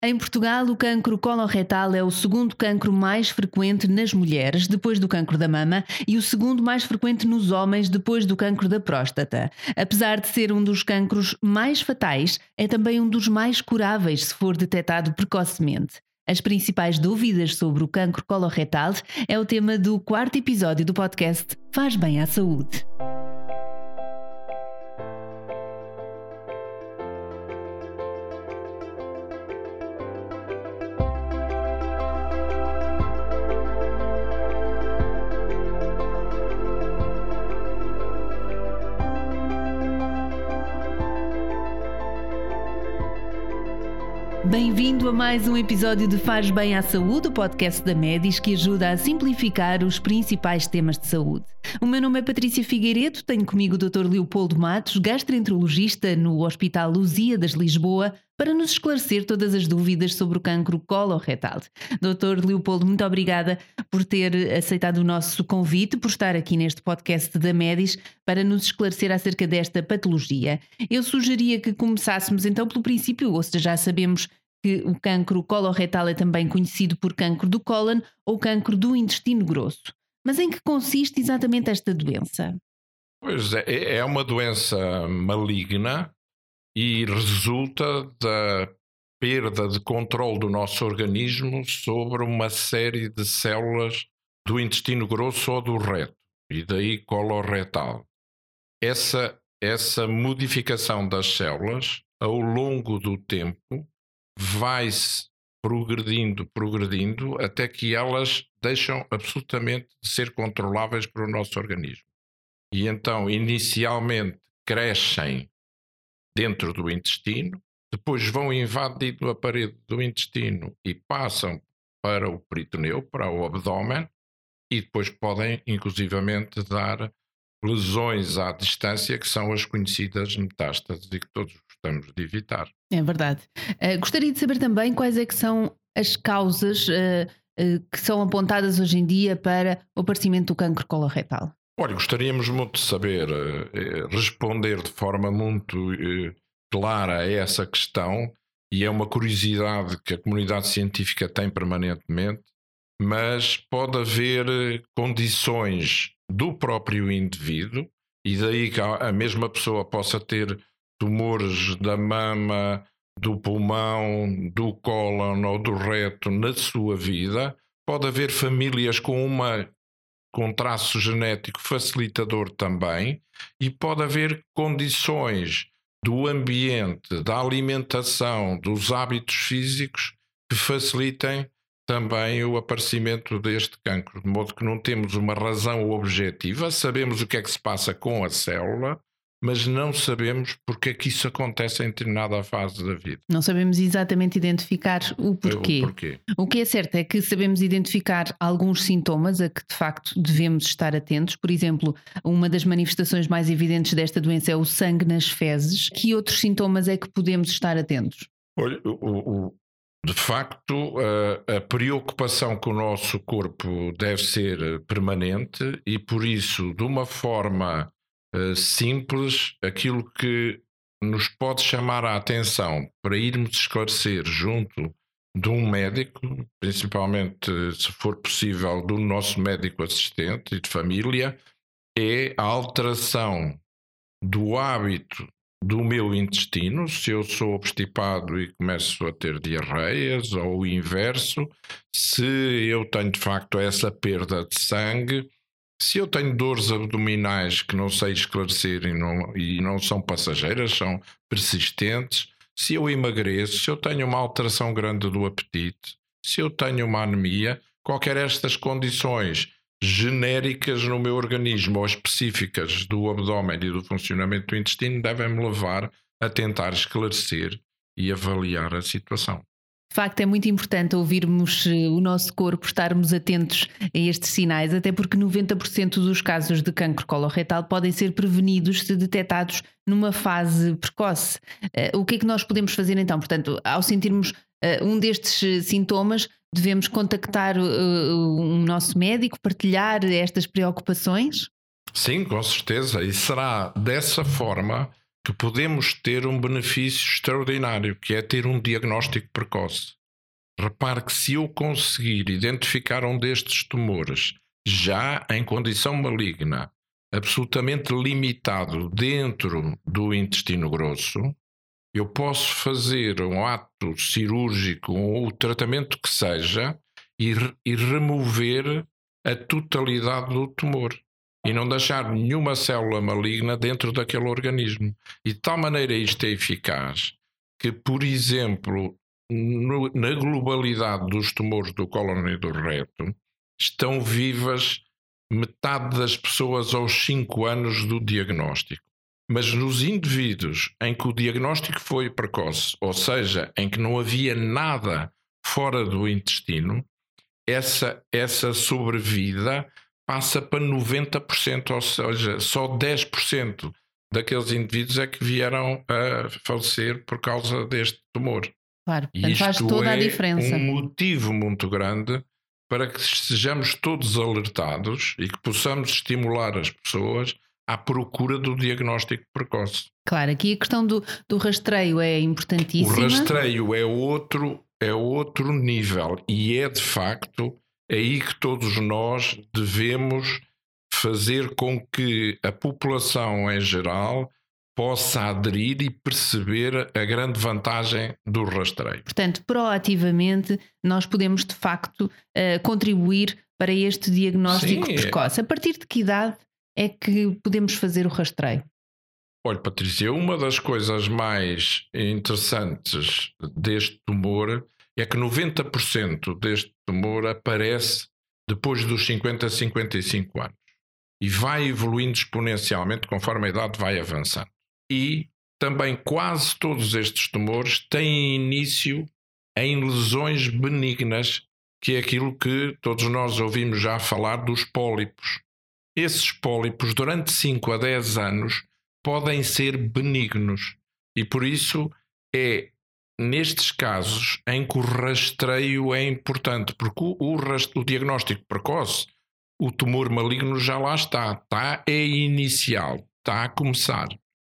Em Portugal, o cancro coloretal é o segundo cancro mais frequente nas mulheres, depois do cancro da mama, e o segundo mais frequente nos homens, depois do cancro da próstata. Apesar de ser um dos cancros mais fatais, é também um dos mais curáveis se for detectado precocemente. As principais dúvidas sobre o cancro coloretal é o tema do 4º episódio do podcast Faz Bem à Saúde. Bem-vindo a mais um episódio de Faz Bem à Saúde, o podcast da Medis que ajuda a simplificar os principais temas de saúde. O meu nome é Patrícia Figueiredo, tenho comigo o Dr. Leopoldo Matos, gastroenterologista no Hospital Lusíadas, Lisboa, para nos esclarecer todas as dúvidas sobre o cancro coloretal. Dr. Leopoldo, muito obrigada por ter aceitado o nosso convite, por estar aqui neste podcast da Medis para nos esclarecer acerca desta patologia. Eu sugeria que começássemos então pelo princípio, ou seja, já sabemos que o cancro coloretal é também conhecido por cancro do cólon ou cancro do intestino grosso. Mas em que consiste exatamente esta doença? Pois é uma doença maligna e resulta da perda de controle do nosso organismo sobre uma série de células do intestino grosso ou do reto, e daí coloretal. Essa modificação das células, ao longo do tempo, vai-se progredindo, até que elas deixam absolutamente de ser controláveis para o nosso organismo. E então, inicialmente, crescem dentro do intestino, depois vão invadindo a parede do intestino e passam para o peritoneu, para o abdômen, e depois podem, inclusivamente, dar lesões à distância, que são as conhecidas metástases e que todos gostamos de evitar. É verdade. Gostaria de saber também quais é que são as causas que são apontadas hoje em dia para o aparecimento do cancro coloretal. Olha, gostaríamos muito de saber responder de forma muito clara a essa questão, e é uma curiosidade que a comunidade científica tem permanentemente, mas pode haver condições do próprio indivíduo, e daí que a mesma pessoa possa ter tumores da mama, do pulmão, do cólon ou do reto na sua vida. Pode haver famílias com traço genético facilitador também, e pode haver condições do ambiente, da alimentação, dos hábitos físicos que facilitem também o aparecimento deste cancro, de modo que não temos uma razão objetiva. Sabemos o que é que se passa com a célula, mas não sabemos porque é que isso acontece em determinada fase da vida. Não sabemos exatamente identificar o porquê. O que é certo é que sabemos identificar alguns sintomas a que de facto devemos estar atentos. Por exemplo, uma das manifestações mais evidentes desta doença é o sangue nas fezes. Que outros sintomas é que podemos estar atentos? Olha, de facto, a preocupação com o nosso corpo deve ser permanente, e por isso, de uma forma simples, aquilo que nos pode chamar a atenção para irmos esclarecer junto de um médico, principalmente se for possível do nosso médico assistente e de família, é a alteração do hábito do meu intestino. Se eu sou obstipado e começo a ter diarreias, ou o inverso, se eu tenho de facto essa perda de sangue, se eu tenho dores abdominais que não sei esclarecer e não são passageiras, são persistentes, se eu emagreço, se eu tenho uma alteração grande do apetite, se eu tenho uma anemia, qualquer destas condições genéricas no meu organismo ou específicas do abdômen e do funcionamento do intestino devem-me levar a tentar esclarecer e avaliar a situação. De facto, é muito importante ouvirmos o nosso corpo, estarmos atentos a estes sinais, até porque 90% dos casos de cancro coloretal podem ser prevenidos se detectados numa fase precoce. O que é que nós podemos fazer então? Portanto, ao sentirmos um destes sintomas, devemos contactar um nosso médico, partilhar estas preocupações? Sim, com certeza, e será dessa forma que podemos ter um benefício extraordinário, que é ter um diagnóstico precoce. Repare que se eu conseguir identificar um destes tumores já em condição maligna, absolutamente limitado dentro do intestino grosso, eu posso fazer um ato cirúrgico ou o tratamento que seja e remover a totalidade do tumor e não deixar nenhuma célula maligna dentro daquele organismo. E de tal maneira isto é eficaz que, por exemplo, na globalidade dos tumores do cólon e do reto, estão vivas metade das pessoas aos 5 anos do diagnóstico. Mas nos indivíduos em que o diagnóstico foi precoce, ou seja, em que não havia nada fora do intestino, essa sobrevida passa para 90%, ou seja, só 10% daqueles indivíduos é que vieram a falecer por causa deste tumor. Claro, portanto, faz toda a diferença. Um motivo muito grande para que sejamos todos alertados e que possamos estimular as pessoas à procura do diagnóstico precoce. Claro, aqui a questão do rastreio é importantíssima. O rastreio é outro nível e é de facto aí que todos nós devemos fazer com que a população em geral possa aderir e perceber a grande vantagem do rastreio. Portanto, proativamente nós podemos de facto contribuir para este diagnóstico precoce. A partir de que idade é que podemos fazer o rastreio? Olha, Patrícia, uma das coisas mais interessantes deste tumor é que 90% deste tumor aparece depois dos 50 a 55 anos e vai evoluindo exponencialmente conforme a idade vai avançando. E também quase todos estes tumores têm início em lesões benignas, que é aquilo que todos nós ouvimos já falar dos pólipos. Esses pólipos, durante 5 a 10 anos, podem ser benignos e por isso é nestes casos em que o rastreio é importante, porque o diagnóstico precoce, o tumor maligno já lá está é inicial, está a começar.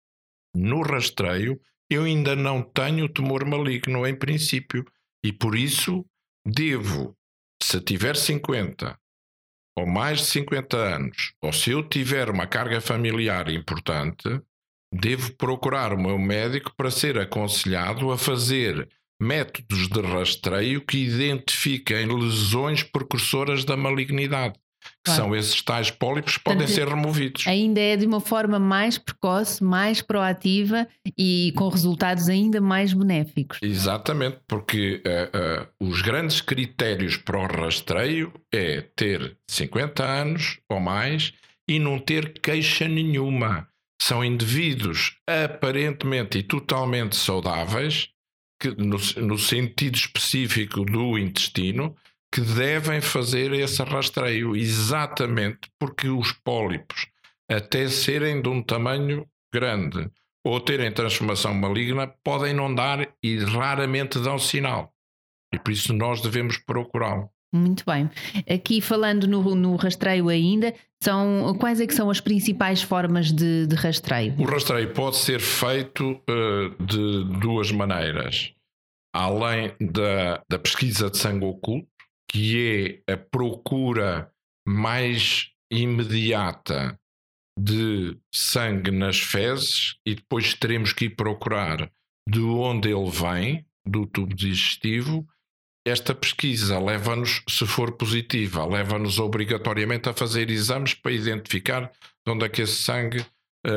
No rastreio eu ainda não tenho tumor maligno em princípio e por isso devo, se tiver 50 ou mais de 50 anos, ou se eu tiver uma carga familiar importante, devo procurar o meu médico para ser aconselhado a fazer métodos de rastreio que identifiquem lesões precursoras da malignidade, que são esses tais pólipos que podem ser removidos. Ainda é de uma forma mais precoce, mais proativa e com resultados ainda mais benéficos. Exatamente, porque os grandes critérios para o rastreio é ter 50 anos ou mais e não ter queixa nenhuma. São indivíduos aparentemente e totalmente saudáveis, que, no sentido específico do intestino, que devem fazer esse rastreio, exatamente porque os pólipos, até serem de um tamanho grande ou terem transformação maligna, podem não dar e raramente dão sinal. E por isso nós devemos procurá-lo. Muito bem. Aqui falando no rastreio ainda, quais é que são as principais formas de rastreio? O rastreio pode ser feito de duas maneiras. Além da pesquisa de sangue oculto, que é a procura mais imediata de sangue nas fezes, e depois teremos que ir procurar de onde ele vem, do tubo digestivo. Esta pesquisa leva-nos, se for positiva, leva-nos obrigatoriamente a fazer exames para identificar de onde é que esse sangue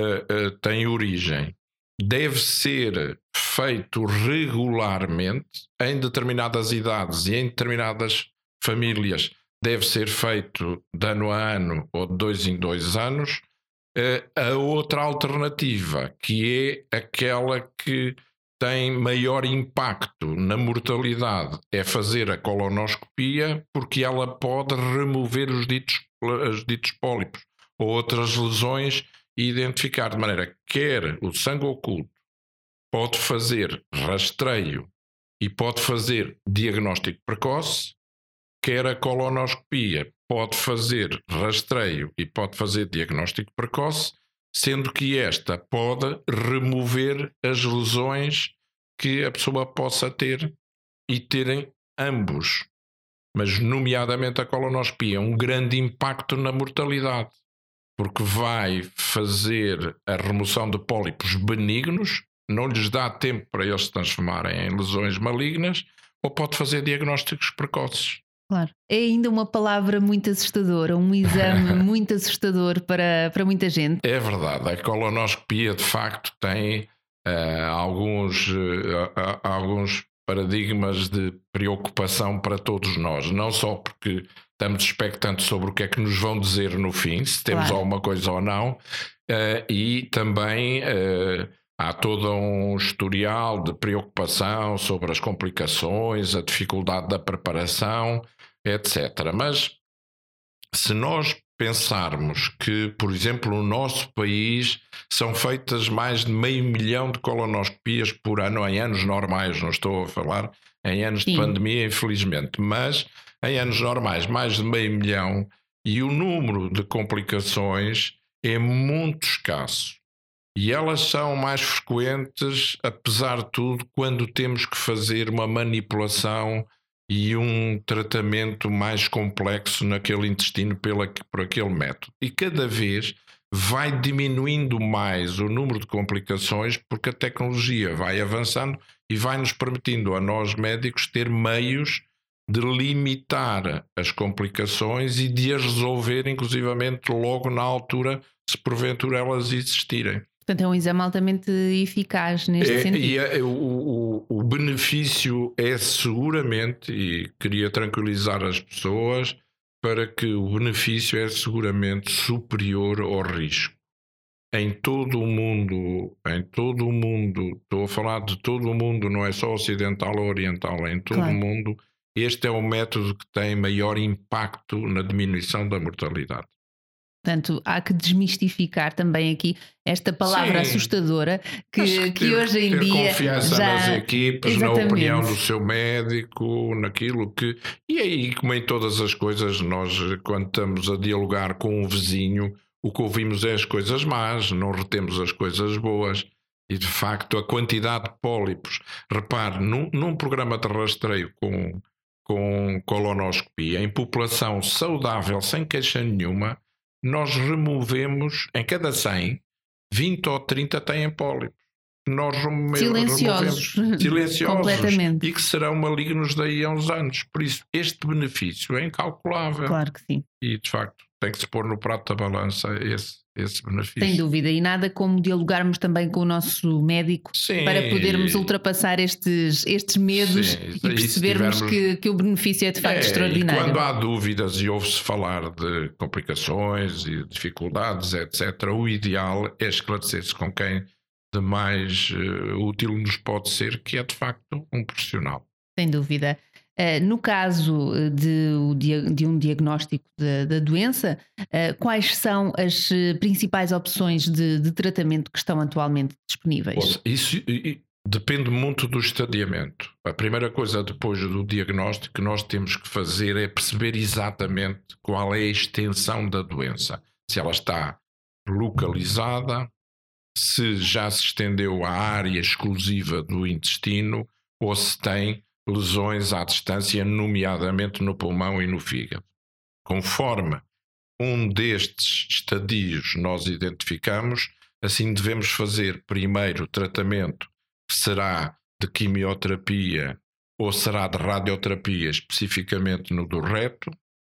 tem origem. Deve ser feito regularmente, em determinadas idades e em determinadas famílias, deve ser feito de ano a ano ou de 2 em 2 anos. A outra alternativa, que é aquela que tem maior impacto na mortalidade, é fazer a colonoscopia, porque ela pode remover os ditos pólipos ou outras lesões e identificar de maneira que quer o sangue oculto pode fazer rastreio e pode fazer diagnóstico precoce, quer a colonoscopia pode fazer rastreio e pode fazer diagnóstico precoce, sendo que esta pode remover as lesões que a pessoa possa ter e terem ambos. Mas, nomeadamente, a colonoscopia, um grande impacto na mortalidade, porque vai fazer a remoção de pólipos benignos, não lhes dá tempo para eles se transformarem em lesões malignas, ou pode fazer diagnósticos precoces. Claro. É ainda uma palavra muito assustadora, um exame muito assustador para muita gente. É verdade, a colonoscopia de facto tem alguns paradigmas de preocupação para todos nós, não só porque estamos expectantes sobre o que é que nos vão dizer no fim, se temos alguma coisa ou não, e também há todo um historial de preocupação sobre as complicações, a dificuldade da preparação, etc. Mas se nós pensarmos que, por exemplo, no nosso país são feitas mais de 500 mil de colonoscopias por ano, em anos normais, não estou a falar em anos de pandemia, infelizmente, mas em anos normais, mais de 500 mil, e o número de complicações é muito escasso. E elas são mais frequentes, apesar de tudo, quando temos que fazer uma manipulação e um tratamento mais complexo naquele intestino por aquele método. E cada vez vai diminuindo mais o número de complicações, porque a tecnologia vai avançando e vai nos permitindo a nós médicos ter meios de limitar as complicações e de as resolver inclusivamente logo na altura, se porventura elas existirem. Portanto, é um exame altamente eficaz neste sentido. E o benefício é seguramente, e queria tranquilizar as pessoas, para que o benefício é seguramente superior ao risco. Em todo o mundo, estou a falar de todo o mundo, não é só ocidental ou oriental, em todo o mundo, este é o método que tem maior impacto na diminuição da mortalidade. Portanto, há que desmistificar também aqui esta palavra assustadora que hoje em dia confiança já... nas equipes, exatamente, na opinião do seu médico, naquilo que... E aí, como em todas as coisas, nós quando estamos a dialogar com um vizinho, o que ouvimos é as coisas más, não retemos as coisas boas. E de facto a quantidade de pólipos, repare, num programa de rastreio com colonoscopia, em população saudável, sem queixa nenhuma, nós removemos, em cada 100, 20 ou 30 têm pólipos. Nós silenciosos completamente. E que serão malignos daí a uns anos. Por isso, este benefício é incalculável. Claro que sim. E, de facto, tem que se pôr no prato da balança esse benefício. Sem dúvida. E nada como dialogarmos também com o nosso médico, sim, para podermos ultrapassar estes medos, sim, e percebermos que o benefício é de facto extraordinário. E quando há dúvidas e ouve-se falar de complicações e dificuldades, etc., o ideal é esclarecer-se com quem de mais útil nos pode ser, que é de facto um profissional. Sem dúvida. No caso de um diagnóstico da doença, quais são as principais opções de tratamento que estão atualmente disponíveis? Isso depende muito do estadiamento. A primeira coisa depois do diagnóstico que nós temos que fazer é perceber exatamente qual é a extensão da doença. Se ela está localizada, se já se estendeu à área exclusiva do intestino ou se tem lesões à distância, nomeadamente no pulmão e no fígado. Conforme um destes estadios nós identificamos, assim devemos fazer primeiro o tratamento, que será de quimioterapia ou será de radioterapia, especificamente no do reto,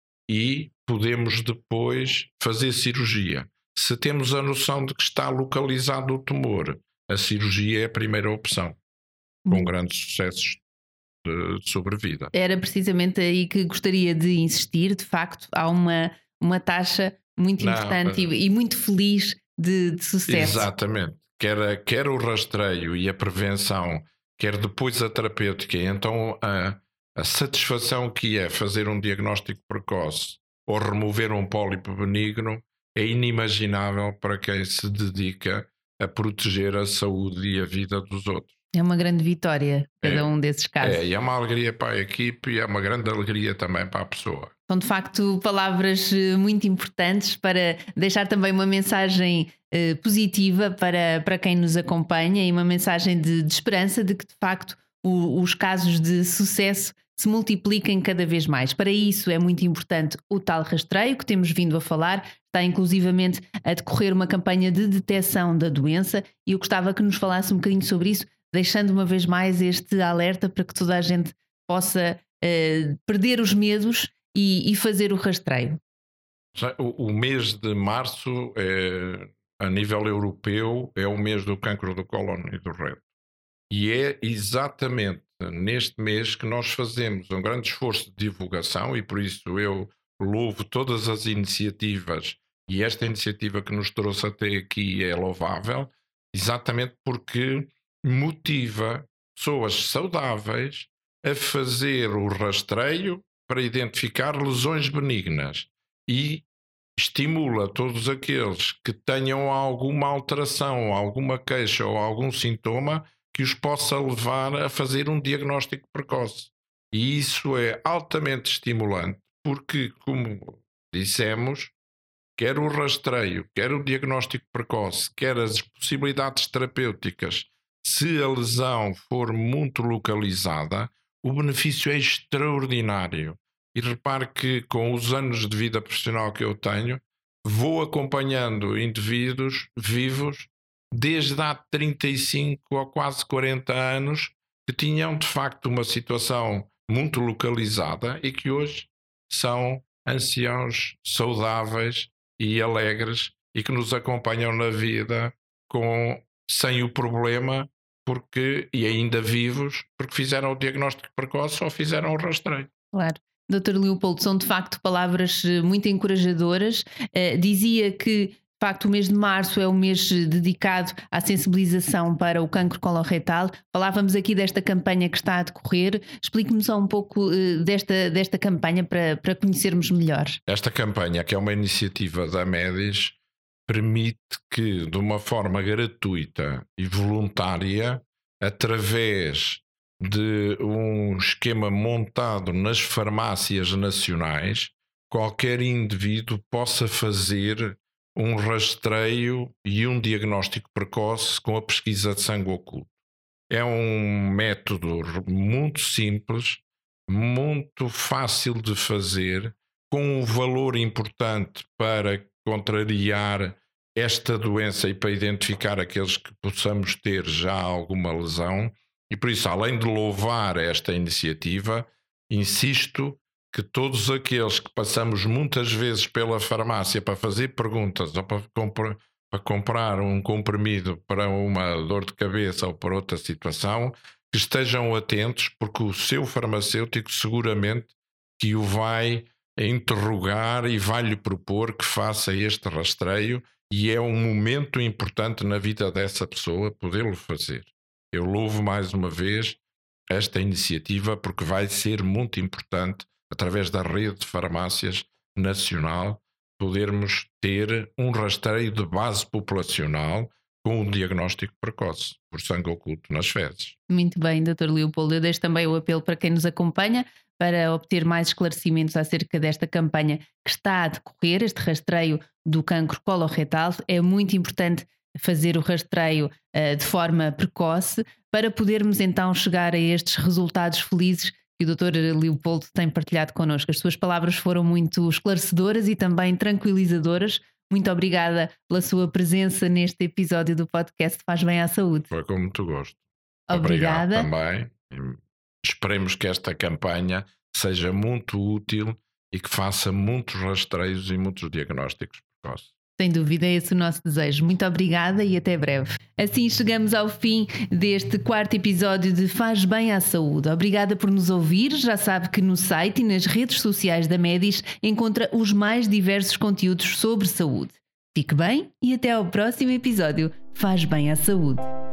e podemos depois fazer cirurgia. Se temos a noção de que está localizado o tumor, a cirurgia é a primeira opção, com grandes sucessos de sobrevida. Era precisamente aí que gostaria de insistir. De facto, há uma taxa muito importante e muito feliz de sucesso. Exatamente. Quer o rastreio e a prevenção, quer depois a terapêutica. Então a satisfação que é fazer um diagnóstico precoce ou remover um pólipo benigno é inimaginável para quem se dedica a proteger a saúde e a vida dos outros. É uma grande vitória, cada um desses casos. E é uma alegria para a equipe e é uma grande alegria também para a pessoa. São de facto palavras muito importantes para deixar também uma mensagem positiva para quem nos acompanha e uma mensagem de esperança de que de facto os casos de sucesso se multipliquem cada vez mais. Para isso é muito importante o tal rastreio que temos vindo a falar. Está inclusivamente a decorrer uma campanha de detecção da doença e eu gostava que nos falasse um bocadinho sobre isso, deixando uma vez mais este alerta para que toda a gente possa perder os medos e fazer o rastreio. O mês de março, a nível europeu, é o mês do cancro do cólon e do reto. E é exatamente neste mês que nós fazemos um grande esforço de divulgação e por isso eu louvo todas as iniciativas e esta iniciativa que nos trouxe até aqui é louvável, exatamente porque motiva pessoas saudáveis a fazer o rastreio para identificar lesões benignas e estimula todos aqueles que tenham alguma alteração, alguma queixa ou algum sintoma que os possa levar a fazer um diagnóstico precoce. E isso é altamente estimulante porque, como dissemos, quer o rastreio, quer o diagnóstico precoce, quer as possibilidades terapêuticas, se a lesão for muito localizada, o benefício é extraordinário. E repare que com os anos de vida profissional que eu tenho, vou acompanhando indivíduos vivos desde há 35 ou quase 40 anos que tinham de facto uma situação muito localizada e que hoje são anciãos saudáveis e alegres e que nos acompanham na vida sem o problema e ainda vivos porque fizeram o diagnóstico precoce ou fizeram o rastreio. Claro. Dr. Leopoldo, são de facto palavras muito encorajadoras. Dizia que de facto o mês de março é o mês dedicado à sensibilização para o cancro coloretal. Falávamos aqui desta campanha que está a decorrer. Explique-me só um pouco desta campanha para conhecermos melhor. Esta campanha, que é uma iniciativa da MEDIS, permite que de uma forma gratuita e voluntária, através de um esquema montado nas farmácias nacionais, qualquer indivíduo possa fazer um rastreio e um diagnóstico precoce com a pesquisa de sangue oculto. É um método muito simples, muito fácil de fazer, com um valor importante para contrariar esta doença e para identificar aqueles que possamos ter já alguma lesão. E por isso, além de louvar esta iniciativa, insisto que todos aqueles que passamos muitas vezes pela farmácia para fazer perguntas ou para comprar um comprimido para uma dor de cabeça ou para outra situação, que estejam atentos, porque o seu farmacêutico seguramente que o vai interrogar e vai-lhe propor que faça este rastreio e é um momento importante na vida dessa pessoa podê-lo fazer. Eu louvo mais uma vez esta iniciativa porque vai ser muito importante, através da rede de farmácias nacional, podermos ter um rastreio de base populacional com um diagnóstico precoce por sangue oculto nas fezes. Muito bem, Dr. Leopoldo. Eu deixo também o apelo para quem nos acompanha para obter mais esclarecimentos acerca desta campanha que está a decorrer, este rastreio do cancro coloretal. É muito importante fazer o rastreio de forma precoce para podermos então chegar a estes resultados felizes que o Dr. Leopoldo tem partilhado connosco. As suas palavras foram muito esclarecedoras e também tranquilizadoras. Muito obrigada pela sua presença neste episódio do podcast Faz Bem à Saúde. Foi com muito gosto. Obrigada. Obrigado também. Esperemos que esta campanha seja muito útil e que faça muitos rastreios e muitos diagnósticos precoces. Sem dúvida, é esse o nosso desejo. Muito obrigada e até breve. Assim chegamos ao fim deste 4º episódio de Faz Bem à Saúde. Obrigada por nos ouvir. Já sabe que no site e nas redes sociais da MEDIS encontra os mais diversos conteúdos sobre saúde. Fique bem e até ao próximo episódio. Faz Bem à Saúde.